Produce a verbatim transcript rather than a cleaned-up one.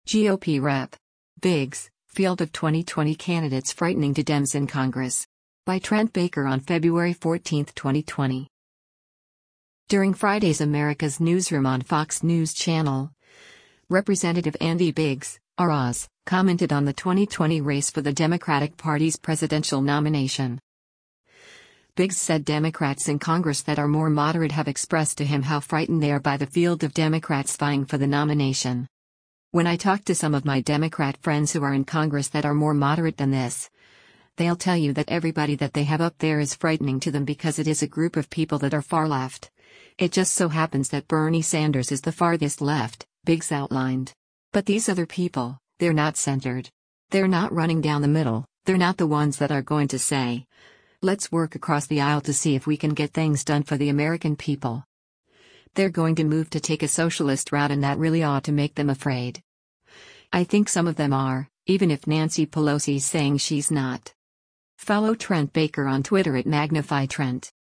G O P Rep. Biggs, Field of twenty twenty Candidates Frightening to Dems in Congress. By Trent Baker on February fourteenth, twenty twenty. During Friday's America's Newsroom on Fox News Channel, Representative Andy Biggs, R Oz, commented on the twenty twenty race for the Democratic Party's presidential nomination. Biggs said Democrats in Congress that are more moderate have expressed to him how frightened they are by the field of Democrats vying for the nomination. When I talk to some of my Democrat friends who are in Congress that are more moderate than this, they'll tell you that everybody that they have up there is frightening to them because it is a group of people that are far left. It just so happens that Bernie Sanders is the farthest left, Biggs outlined. But these other people, they're not centered. They're not running down the middle, they're not the ones that are going to say, let's work across the aisle to see if we can get things done for the American people. They're going to move to take a socialist route, and that really ought to make them afraid. I think some of them are, even if Nancy Pelosi's saying she's not. Follow Trent Baker on Twitter at Magnify Trent.